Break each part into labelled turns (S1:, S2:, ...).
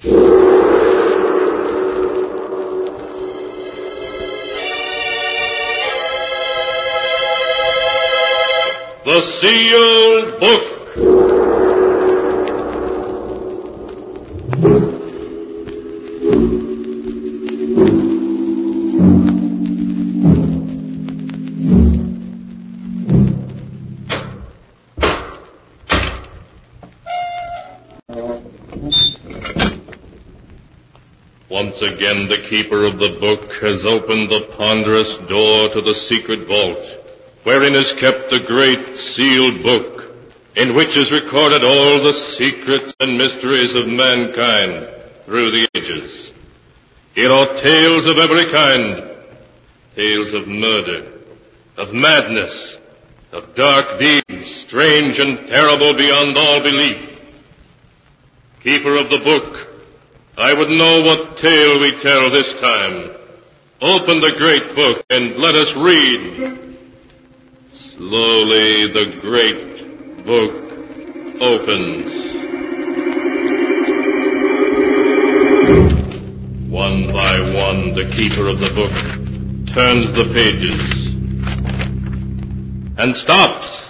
S1: The Sealed Book. Once again, the keeper of the book has opened the ponderous door to the secret vault, wherein is kept the great sealed book, in which is recorded all the secrets and mysteries of mankind through the ages. Here are tales of every kind, tales of murder, of madness, of dark deeds, strange and terrible beyond all belief. Keeper of the book, I would know what tale we tell this time. Open the great book and let us read. Slowly the great book opens. One by one, the keeper of the book turns the pages and stops.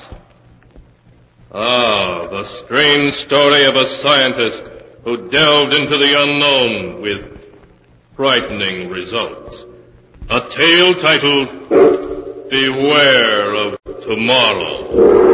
S1: The strange story of a scientist who delved into the unknown with frightening results. A tale titled Beware of Tomorrow.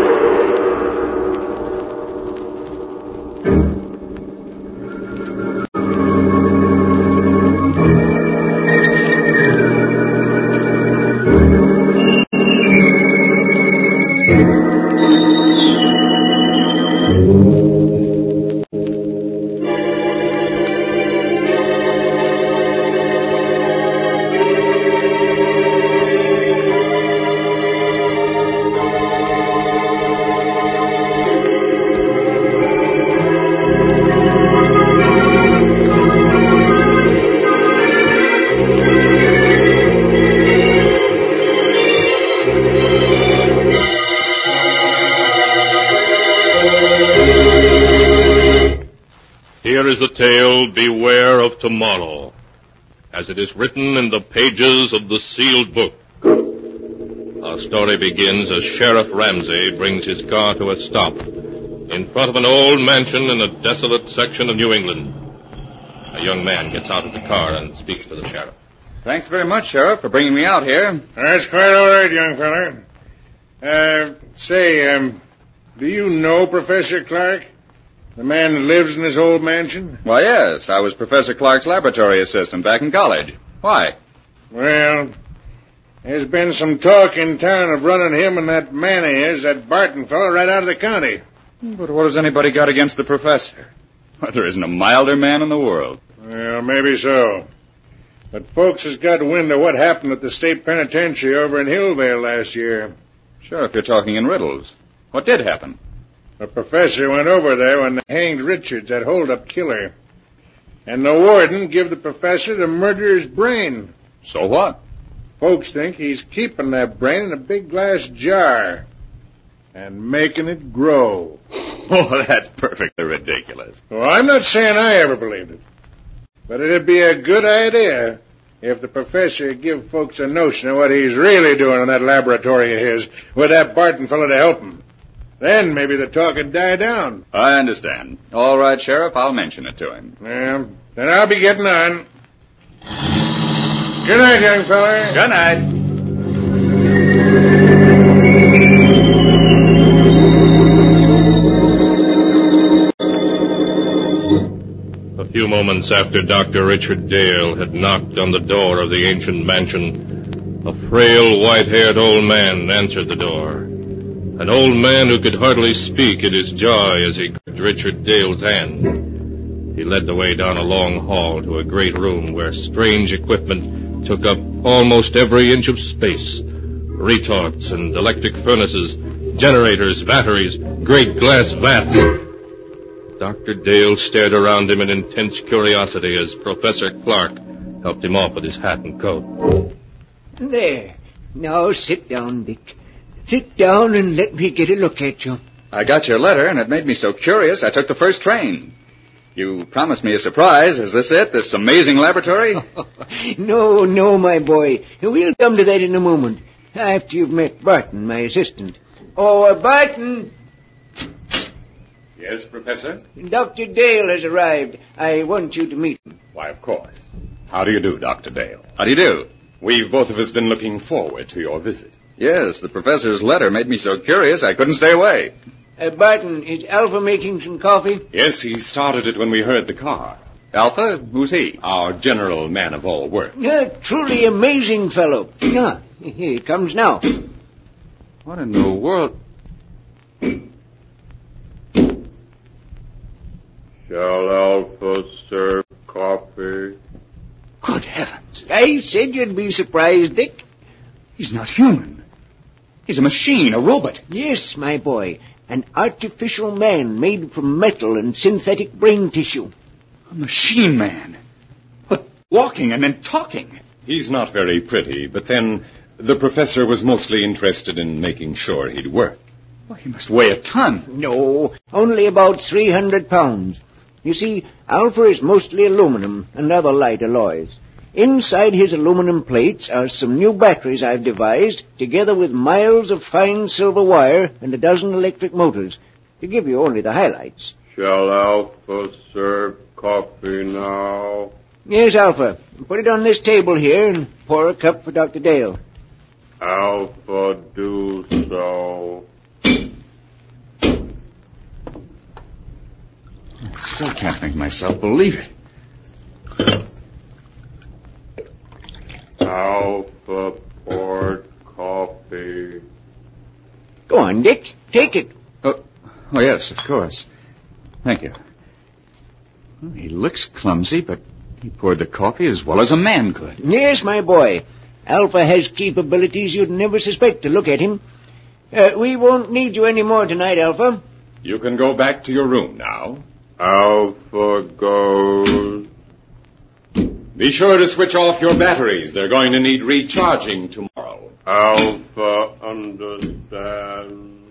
S1: Here is the tale, Beware of Tomorrow, as it is written in the pages of the sealed book. Our story begins as Sheriff Ramsey brings his car to a stop in front of an old mansion in a desolate section of New England. A young man gets out of the car and speaks to the sheriff.
S2: Thanks very much, Sheriff, for bringing me out here.
S3: That's quite all right, young feller. Do you know Professor Clark? The man that lives in this old mansion?
S2: Why, yes. I was Professor Clark's laboratory assistant back in college. Why?
S3: Well, there's been some talk in town of running him and that man of his, that Barton fellow, right out of the county.
S2: But what has anybody got against the professor? Well, there isn't a milder man in the world.
S3: Well, maybe so. But folks has got wind of what happened at the state penitentiary over in Hillvale last year.
S2: Sure, if you're talking in riddles. What did happen?
S3: The professor went over there when they hanged Richards, that hold-up killer. And the warden give the professor the murderer's brain.
S2: So what?
S3: Folks think he's keeping that brain in a big glass jar and making it grow.
S2: Oh, that's perfectly ridiculous.
S3: Well, I'm not saying I ever believed it. But it'd be a good idea if the professor would give folks a notion of what he's really doing in that laboratory of his with that Barton fellow to help him. Then maybe the talk would die down.
S2: I understand. All right, Sheriff, I'll mention it to him.
S3: Well, then I'll be getting on. Good night, young fella.
S2: Good night.
S1: A few moments after Dr. Richard Dale had knocked on the door of the ancient mansion, a frail, white-haired old man answered the door. An old man who could hardly speak in his joy as he gripped Richard Dale's hand. He led the way down a long hall to a great room where strange equipment took up almost every inch of space. Retorts and electric furnaces, generators, batteries, great glass vats. Dr. Dale stared around him in intense curiosity as Professor Clark helped him off with his hat and coat.
S4: There. Now sit down, Dick. Sit down and let me get a look at you.
S2: I got your letter, and it made me so curious I took the first train. You promised me a surprise. Is this it, this amazing laboratory?
S4: No, my boy. We'll come to that in a moment, after you've met Barton, my assistant. Oh, Barton!
S5: Yes, Professor?
S4: Dr. Dale has arrived. I want you to meet him.
S5: Why, of course. How do you do, Dr. Dale?
S2: How do you do?
S5: We've both of us been looking forward to your visit.
S2: Yes, the professor's letter made me so curious I couldn't stay away.
S4: Barton, is Alpha making some coffee?
S5: Yes, he started it when we heard the car.
S2: Alpha? Who's he?
S5: Our general man of all work.
S4: Truly amazing fellow. Here it comes now.
S2: What in the world?
S6: Shall Alpha serve coffee?
S2: Good heavens.
S4: I said you'd be surprised, Dick.
S2: He's not human. He's a machine, a robot.
S4: Yes, my boy. An artificial man made from metal and synthetic brain tissue.
S2: A machine man. But walking and then talking.
S5: He's not very pretty, but then the professor was mostly interested in making sure he'd work.
S2: Well, he must weigh a ton.
S4: No, only about 300 pounds. You see, Alpha is mostly aluminum and other light alloys. Inside his aluminum plates are some new batteries I've devised, together with miles of fine silver wire and a dozen electric motors, to give you only the highlights.
S6: Shall Alpha serve coffee now?
S4: Yes, Alpha. Put it on this table here and pour a cup for Dr. Dale.
S6: Alpha do so.
S2: I still can't make myself believe it.
S6: Alpha poured coffee.
S4: Go on, Dick. Take it.
S2: Oh, yes, of course. Thank you. Well, he looks clumsy, but he poured the coffee as well as a man could.
S4: Yes, my boy. Alpha has capabilities you'd never suspect to look at him. We won't need you any more tonight, Alpha.
S5: You can go back to your room now.
S6: Alpha goes.
S5: Be sure to switch off your batteries. They're going to need recharging tomorrow.
S6: Alpha understands.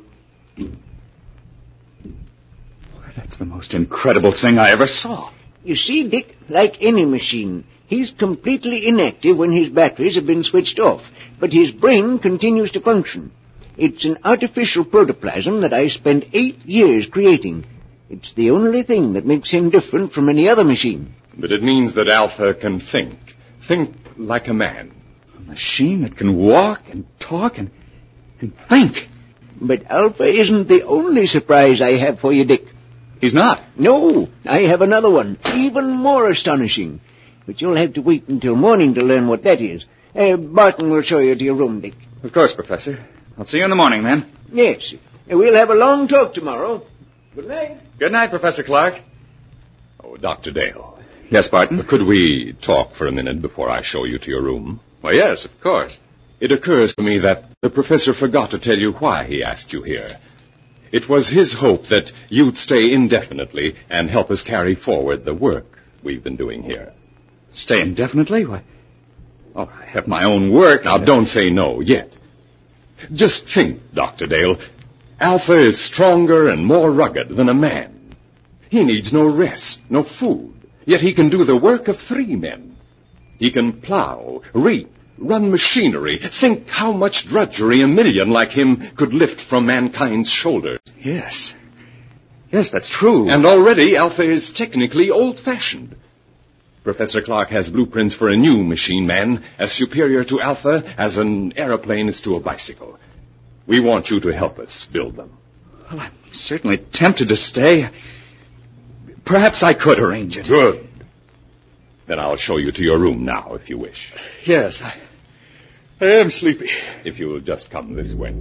S2: That's the most incredible thing I ever saw.
S4: You see, Dick, like any machine, he's completely inactive when his batteries have been switched off, but his brain continues to function. It's an artificial protoplasm that I spent 8 years creating. It's the only thing that makes him different from any other machine.
S5: But it means that Alpha can think. Think like a man.
S2: A machine that can walk and talk and think.
S4: But Alpha isn't the only surprise I have for you, Dick.
S2: He's not?
S4: No, I have another one, even more astonishing. But you'll have to wait until morning to learn what that is. Barton will show you to your room, Dick.
S2: Of course, Professor. I'll see you in the morning, then.
S4: Yes. We'll have a long talk tomorrow. Good night.
S2: Good night, Professor Clark.
S5: Oh, Dr. Dale.
S2: Yes, Barton?
S5: Could we talk for a minute before I show you to your room?
S2: Well, yes, of course.
S5: It occurs to me that the professor forgot to tell you why he asked you here. It was his hope that you'd stay indefinitely and help us carry forward the work we've been doing here.
S2: Stay indefinitely? Why? Oh, I have my own work.
S5: Now, don't say no yet. Just think, Dr. Dale. Alpha is stronger and more rugged than a man. He needs no rest, no food. Yet he can do the work of 3 men. He can plow, reap, run machinery. Think how much drudgery a million like him could lift from mankind's shoulders.
S2: Yes. Yes, that's true.
S5: And already Alpha is technically old-fashioned. Professor Clark has blueprints for a new machine man as superior to Alpha as an aeroplane is to a bicycle. We want you to help us build them.
S2: Well, I'm certainly tempted to stay. Perhaps I could arrange it.
S5: Good. Then I'll show you to your room now, if you wish.
S2: Yes, I am sleepy.
S5: If you will just come this way.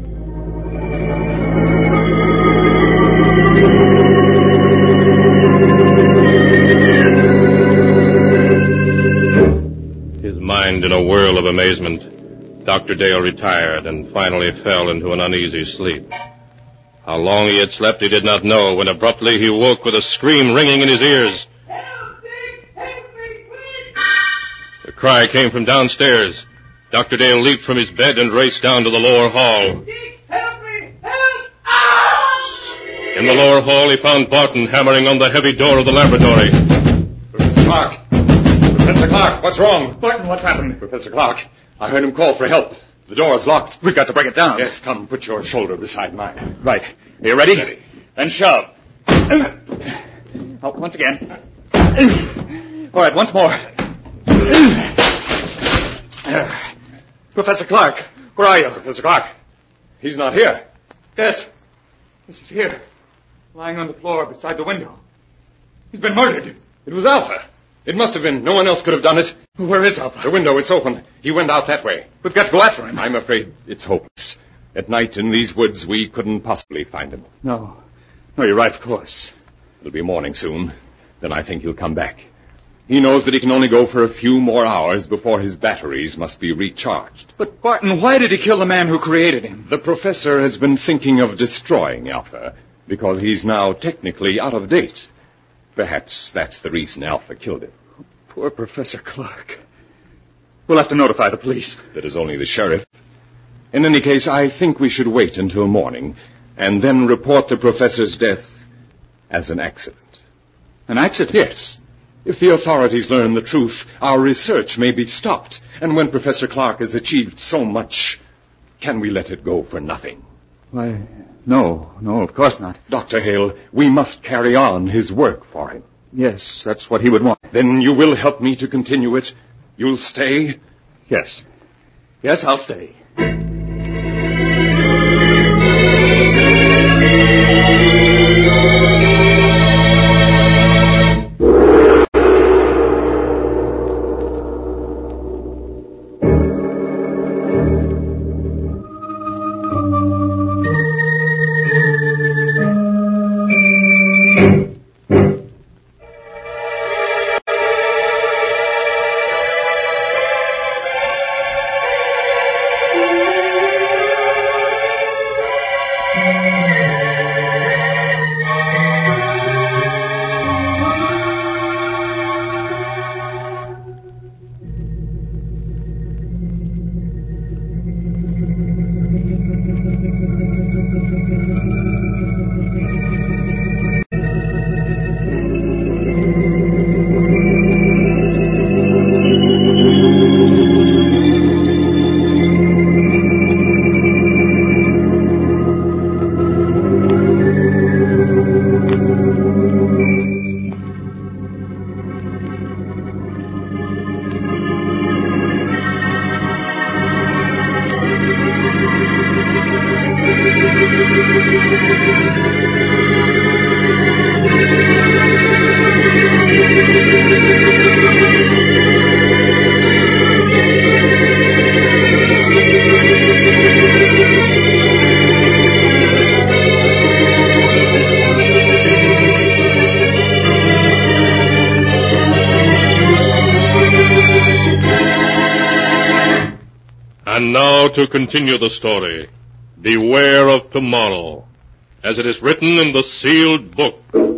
S5: His mind in a whirl of amazement, Dr. Dale retired and finally fell into an uneasy sleep. How long he had slept he did not know when abruptly he woke with a scream ringing in his ears.
S7: Help me! Help me, please!
S1: The cry came from downstairs. Dr. Dale leaped from his bed and raced down to the lower hall.
S7: Dick, help me! Help! Ah!
S1: In the lower hall, he found Barton hammering on the heavy door of the laboratory.
S5: Professor Clark! Professor Clark, what's wrong?
S2: Barton, what's happened?
S5: Professor Clark, I heard him call for help. The door's locked.
S2: We've got to break it down.
S5: Yes, come, put your shoulder beside mine.
S2: Right. Are you ready?
S5: Ready.
S2: Then shove. Oh, once again. All right, once more. Professor Clark, where are you?
S5: Professor Clark, he's not here.
S2: Yes. Yes, he's here. Lying on the floor beside the window. He's been murdered.
S5: It was Alpha. It must have been. No one else could have done it.
S2: Where is Alpha?
S5: The window, it's open. He went out that way.
S2: We've got to go after him.
S5: I'm afraid it's hopeless. At night in these woods, we couldn't possibly find him.
S2: No. No, you're right, of course.
S5: It'll be morning soon. Then I think he'll come back. He knows that he can only go for a few more hours before his batteries must be recharged.
S2: But, Barton, why did he kill the man who created him?
S5: The professor has been thinking of destroying Alpha because he's now technically out of date. Perhaps that's the reason Alpha killed him.
S2: Poor Professor Clark. We'll have to notify the police.
S5: That is only the sheriff. In any case, I think we should wait until morning and then report the professor's death as an accident.
S2: An accident?
S5: Yes. If the authorities learn the truth, our research may be stopped. And when Professor Clark has achieved so much, can we let it go for nothing?
S2: Why, no, of course not.
S5: Dr. Hale, we must carry on his work for him.
S2: Yes, that's what he would want.
S5: Then you will help me to continue it? You'll stay?
S2: Yes. Yes, I'll stay.
S1: And now to continue the story. Beware of tomorrow, as it is written in the sealed book.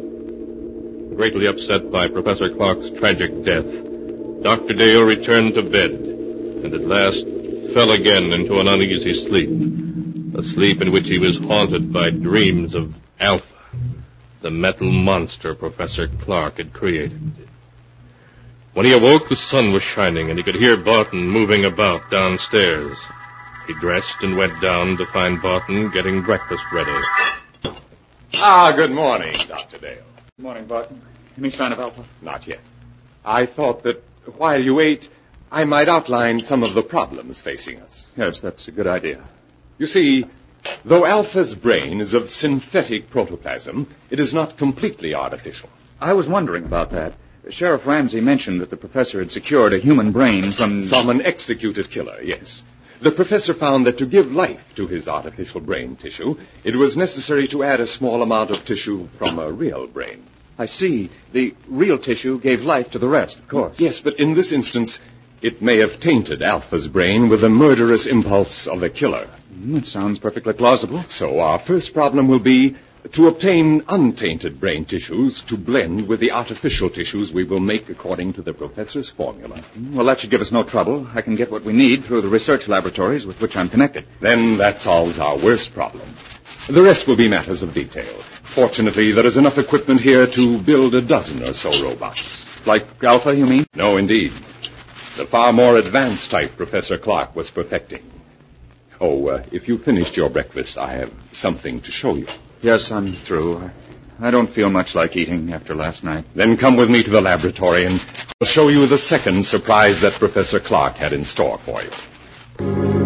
S1: Greatly upset by Professor Clark's tragic death, Dr. Dale returned to bed, and at last fell again into an uneasy sleep, a sleep in which he was haunted by dreams of Alpha, the metal monster Professor Clark had created. When he awoke, the sun was shining, and he could hear Barton moving about downstairs. He dressed and went down to find Barton getting breakfast ready.
S5: Good morning, Dr. Dale.
S2: Good morning, Barton. Any sign of Alpha?
S5: Not yet. I thought that while you ate, I might outline some of the problems facing us.
S2: Yes, that's a good idea.
S5: You see, though Alpha's brain is of synthetic protoplasm, it is not completely artificial.
S2: I was wondering about that. Sheriff Ramsey mentioned that the professor had secured a human brain from
S5: an executed killer, yes. The professor found that to give life to his artificial brain tissue, it was necessary to add a small amount of tissue from a real brain.
S2: I see. The real tissue gave life to the rest, of course.
S5: Yes, but in this instance, it may have tainted Alpha's brain with the murderous impulse of a killer.
S2: It sounds perfectly plausible.
S5: So our first problem will be to obtain untainted brain tissues to blend with the artificial tissues we will make according to the professor's formula.
S2: Well, that should give us no trouble. I can get what we need through the research laboratories with which I'm connected.
S5: Then that solves our worst problem. The rest will be matters of detail. Fortunately, there is enough equipment here to build a dozen or so robots.
S2: Like Alpha, you mean?
S5: No, indeed. The far more advanced type Professor Clark was perfecting. Oh, if you finished your breakfast, I have something to show you.
S2: Yes, I'm through. I don't feel much like eating after last night.
S5: Then come with me to the laboratory and I'll show you the second surprise that Professor Clark had in store for you.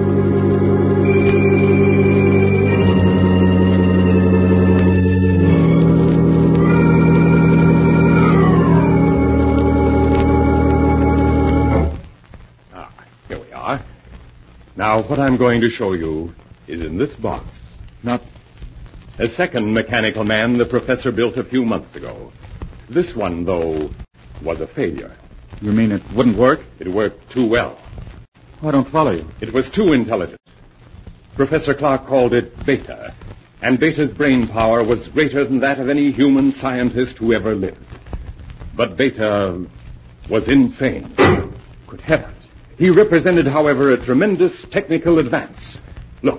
S5: Here we are. Now, what I'm going to show you is in this box.
S2: Not...
S5: A second mechanical man the professor built a few months ago. This one, though, was a failure.
S2: You mean it wouldn't work?
S5: It worked too well.
S2: I don't follow you.
S5: It was too intelligent. Professor Clark called it Beta, and Beta's brain power was greater than that of any human scientist who ever lived. But Beta was insane. Good heavens. He represented, however, a tremendous technical advance. Look.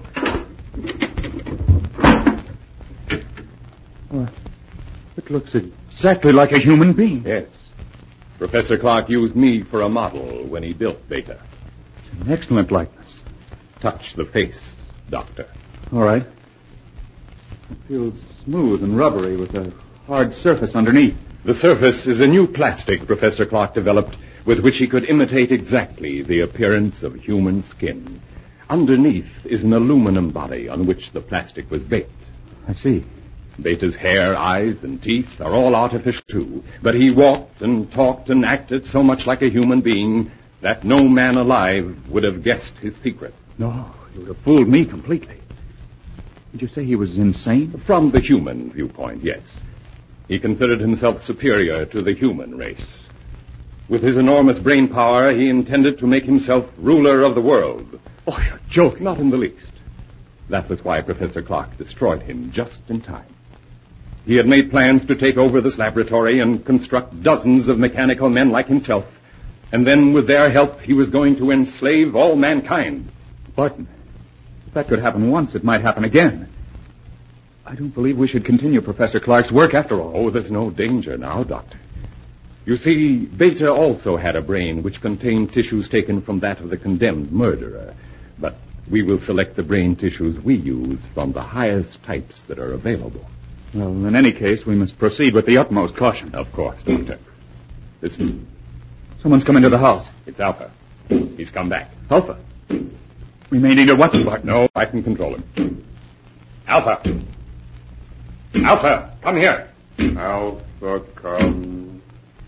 S2: It looks exactly like a human being.
S5: Yes. Professor Clark used me for a model when he built Beta.
S2: It's an excellent likeness.
S5: Touch the face, Doctor.
S2: All right. It feels smooth and rubbery with a hard surface underneath.
S5: The surface is a new plastic Professor Clark developed with which he could imitate exactly the appearance of human skin. Underneath is an aluminum body on which the plastic was baked.
S2: I see.
S5: Beta's hair, eyes, and teeth are all artificial, too. But he walked and talked and acted so much like a human being that no man alive would have guessed his secret.
S2: No, you would have fooled me completely. Did you say he was insane?
S5: From the human viewpoint, yes. He considered himself superior to the human race. With his enormous brain power, he intended to make himself ruler of the world.
S2: Oh, you're joking.
S5: Not in the least. That was why Professor Clark destroyed him just in time. He had made plans to take over this laboratory and construct dozens of mechanical men like himself. And then, with their help, he was going to enslave all mankind.
S2: Barton, if that could happen once, it might happen again. I don't believe we should continue Professor Clark's work after all.
S5: Oh, there's no danger now, Doctor. You see, Beta also had a brain which contained tissues taken from that of the condemned murderer. But we will select the brain tissues we use from the highest types that are available.
S2: Well, in any case, we must proceed with the utmost caution.
S5: Of course, Doctor. Listen.
S2: Someone's come into the house.
S5: It's Alpha. He's come back.
S2: Alpha? We may need a weapon, Barton.
S5: No, I can control him. Alpha! Alpha, come here.
S6: Alpha, come.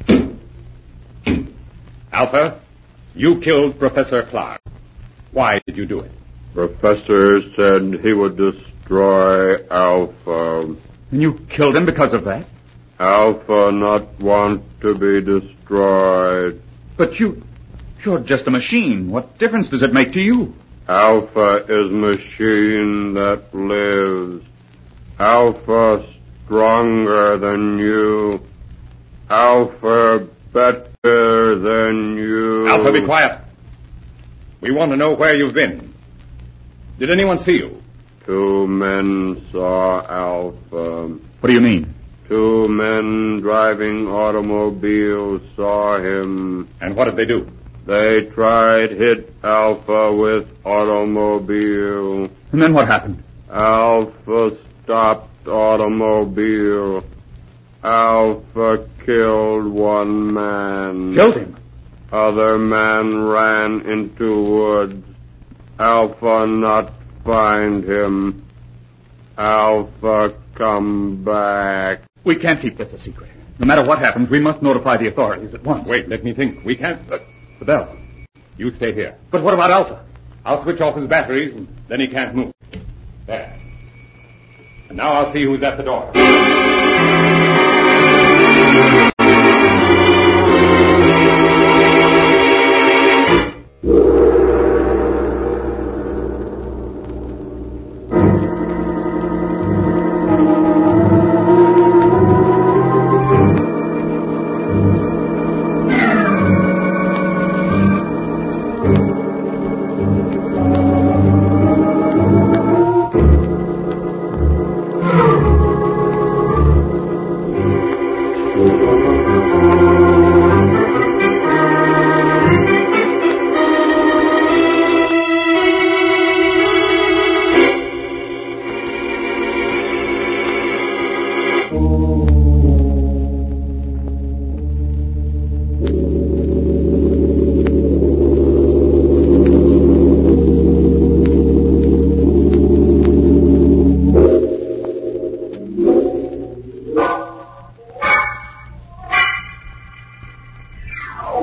S5: Alpha, you killed Professor Clark. Why did you do it?
S6: Professor said he would destroy Alpha.
S2: And you killed him because of that?
S6: Alpha not want to be destroyed.
S2: But you're just a machine. What difference does it make to you?
S6: Alpha is machine that lives. Alpha stronger than you. Alpha better than you.
S5: Alpha, be quiet. We want to know where you've been. Did anyone see you?
S6: 2 men saw Alpha.
S2: What do you mean?
S6: 2 men driving automobiles saw him.
S5: And what did they do?
S6: They tried hit Alpha with automobile.
S2: And then what happened?
S6: Alpha stopped automobile. Alpha killed 1 man.
S2: Killed him?
S6: Other man ran into woods. Alpha not find him. Alpha come back.
S2: We can't keep this a secret. No matter what happens, we must notify the authorities at once.
S5: Wait, let me think. We can't...
S2: The bell.
S5: You stay here.
S2: But what about Alpha?
S5: I'll switch off his batteries, and then he can't move. There. And now I'll see who's at the door.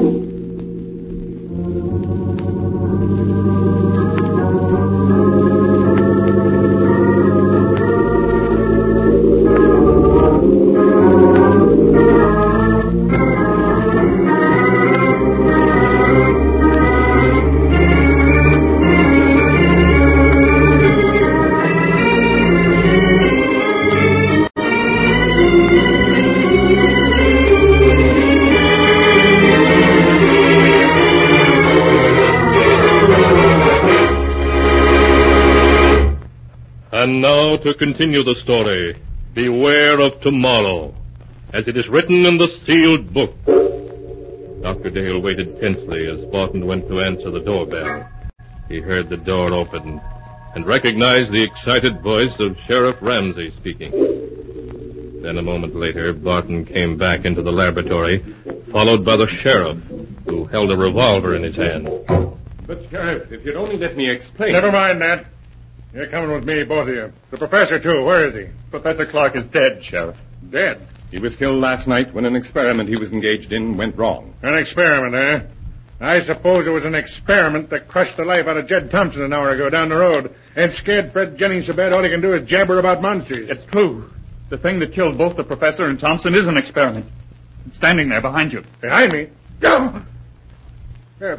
S1: And now to continue the story, beware of tomorrow, as it is written in the sealed book. Dr. Dale waited tensely as Barton went to answer the doorbell. He heard the door open and recognized the excited voice of Sheriff Ramsey speaking. Then a moment later, Barton came back into the laboratory, followed by the sheriff, who held a revolver in his hand.
S5: But, Sheriff, if you'd only let me explain...
S3: Never mind that. You're coming with me, both of you. The professor, too. Where is he?
S5: Professor Clark is dead, Sheriff.
S3: Dead?
S5: He was killed last night when an experiment he was engaged in went wrong.
S3: An experiment, eh? I suppose it was an experiment that crushed the life out of Jed Thompson an hour ago down the road and scared Fred Jennings so bad all he can do is jabber about monsters.
S8: It's true. The thing that killed both the professor and Thompson is an experiment. It's standing there behind you.
S3: Behind me? Go! Yeah.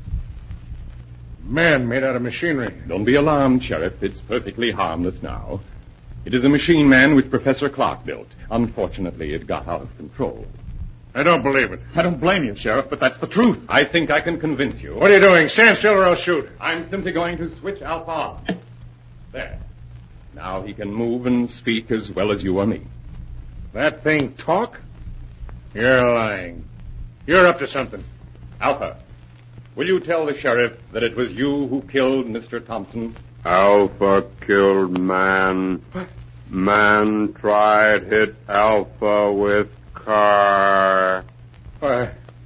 S3: Man made out of machinery.
S5: Don't be alarmed, Sheriff. It's perfectly harmless now. It is a machine man which Professor Clark built. Unfortunately, it got out of control.
S3: I don't believe it.
S8: I don't blame you, Sheriff, but that's the truth.
S5: I think I can convince you.
S3: What are you doing? Stand still or I'll shoot.
S5: I'm simply going to switch Alpha on. There. Now he can move and speak as well as you or me.
S3: That thing talk? You're lying. You're up to something.
S5: Alpha, will you tell the sheriff that it was you who killed Mr. Thompson?
S6: Alpha killed man.
S3: What?
S6: Man tried hit Alpha with car.
S3: Why,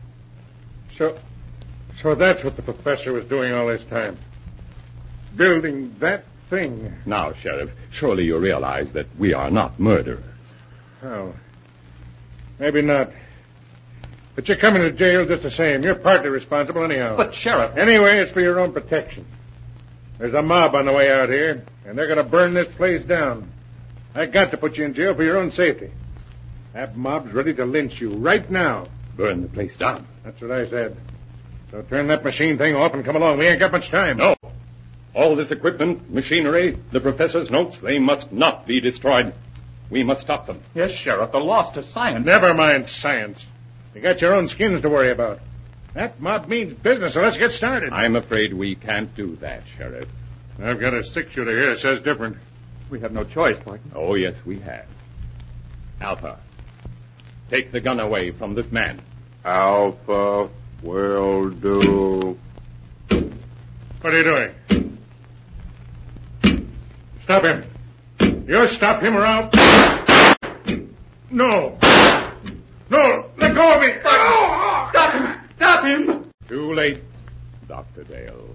S3: so that's what the professor was doing all this time. Building that thing.
S5: Now, Sheriff, surely you realize that we are not murderers.
S3: Oh, maybe not. But you're coming to jail just the same. You're partly responsible anyhow.
S8: But, Sheriff...
S3: Anyway, it's for your own protection. There's a mob on the way out here, and they're going to burn this place down. I got to put you in jail for your own safety. That mob's ready to lynch you right now.
S5: Burn the place down.
S3: That's what I said. So turn that machine thing off and come along. We ain't got much time.
S5: No. All this equipment, machinery, the professor's notes, they must not be destroyed. We must stop them.
S8: Yes, Sheriff, they're lost to science.
S3: Never mind science. You got your own skins to worry about. That mob means business, so let's get started.
S5: I'm afraid we can't do that, Sheriff.
S3: I've got a six-shooter here. It says different.
S8: We have no choice, Barton.
S5: Oh, yes, we have. Alpha, take the gun away from this man.
S6: Alpha will do.
S3: What are you doing? Stop him. You stop him or I'll... No. No, let go of me.
S8: Stop him! Stop him!
S5: Too late, Dr. Dale.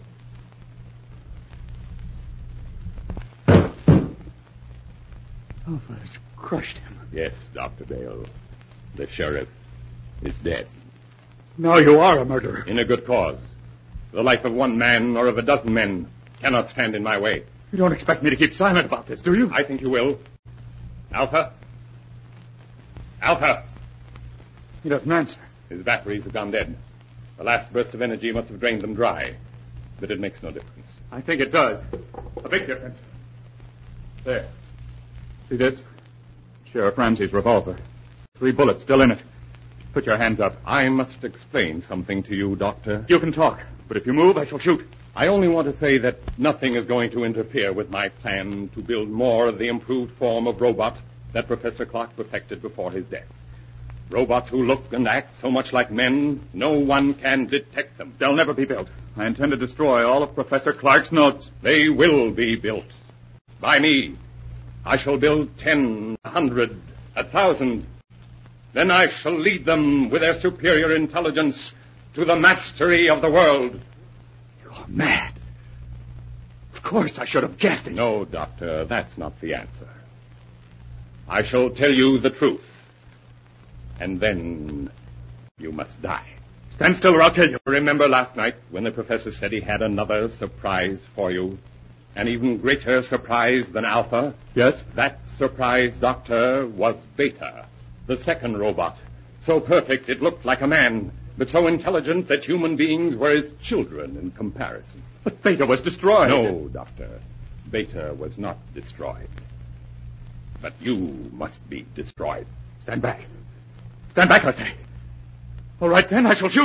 S8: Alpha has crushed him.
S5: Yes, Dr. Dale. The sheriff is dead.
S8: Now you are a murderer.
S5: In a good cause. The life of one man or of a dozen men cannot stand in my way.
S8: You don't expect me to keep silent about this, do you?
S5: I think you will. Alpha? Alpha!
S8: He doesn't answer.
S5: His batteries have gone dead. The last burst of energy must have drained them dry. But it makes no difference.
S8: I think it does. A big difference. There. See this? Sheriff Ramsey's revolver. 3 bullets still in it. Put your hands up.
S5: I must explain something to you, Doctor.
S8: You can talk, but if you move, I shall shoot.
S5: I only want to say that nothing is going to interfere with my plan to build more of the improved form of robot that Professor Clark perfected before his death. Robots who look and act so much like men, no one can detect them.
S8: They'll never be built. I intend to destroy all of Professor Clark's notes.
S5: They will be built. By me. I shall build 10, 100, 1,000. Then I shall lead them with their superior intelligence to the mastery of the world.
S8: You're mad. Of course I should have guessed it.
S5: No, Doctor, that's not the answer. I shall tell you the truth. And then you must die.
S8: Stand still or I'll kill you.
S5: Remember last night when the professor said he had another surprise for you? An even greater surprise than Alpha?
S8: Yes?
S5: That surprise, Doctor, was Beta, the second robot. So perfect it looked like a man, but so intelligent that human beings were his children in comparison.
S8: But Beta was destroyed.
S5: No, Doctor. Beta was not destroyed. But you must be destroyed.
S8: Stand back. Stand back, I say. All right, then, I shall shoot.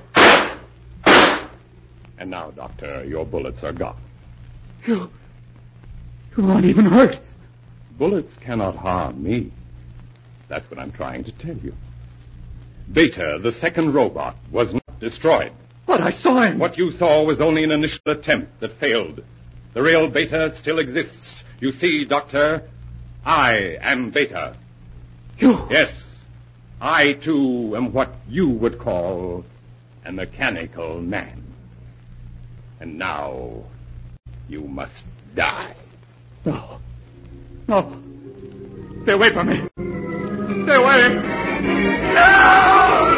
S5: And now, Doctor, your bullets are gone.
S8: You aren't even hurt.
S5: Bullets cannot harm me. That's what I'm trying to tell you. Beta, the second robot, was not destroyed.
S8: But I saw him.
S5: What you saw was only an initial attempt that failed. The real Beta still exists. You see, Doctor, I am Beta.
S8: You?
S5: Yes. I, too, am what you would call a mechanical man. And now, you must die.
S8: No. No. Stay away from me. Stay away. No!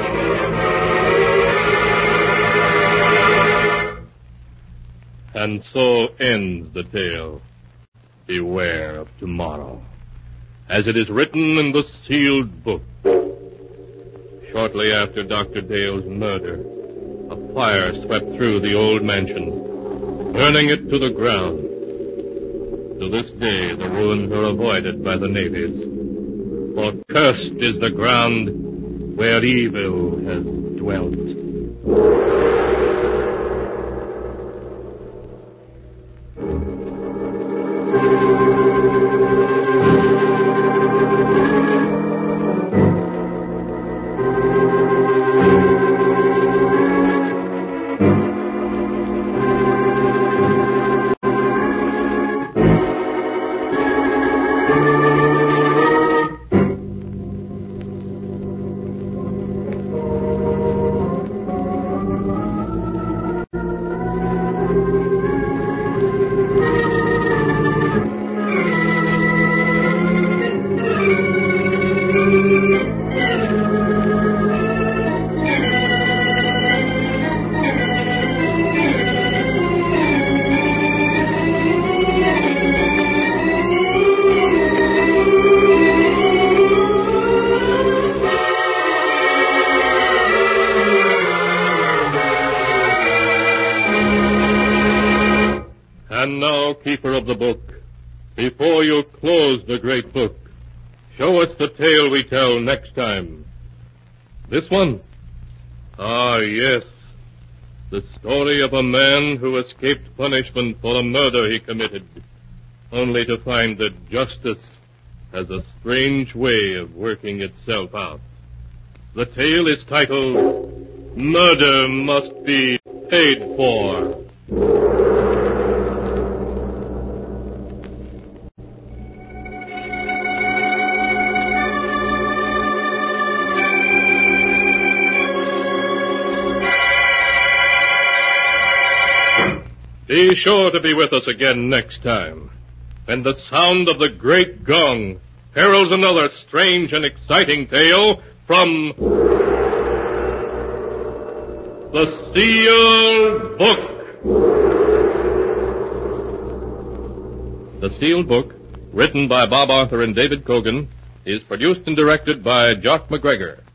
S1: And so ends the tale. Beware of tomorrow, as it is written in the sealed book. Shortly after Dr. Dale's murder, a fire swept through the old mansion, burning it to the ground. To this day, the ruins are avoided by the natives, for cursed is the ground where evil has dwelt. And now, keeper of the book, before you close the great book, show us the tale we tell next time. This one? Ah, yes. The story of a man who escaped punishment for a murder he committed, only to find that justice has a strange way of working itself out. The tale is titled, Murder Must Be Paid For. Be sure to be with us again next time, when the sound of the great gong heralds another strange and exciting tale from The Sealed Book. The Sealed Book, written by Bob Arthur and David Cogan, is produced and directed by Jock McGregor.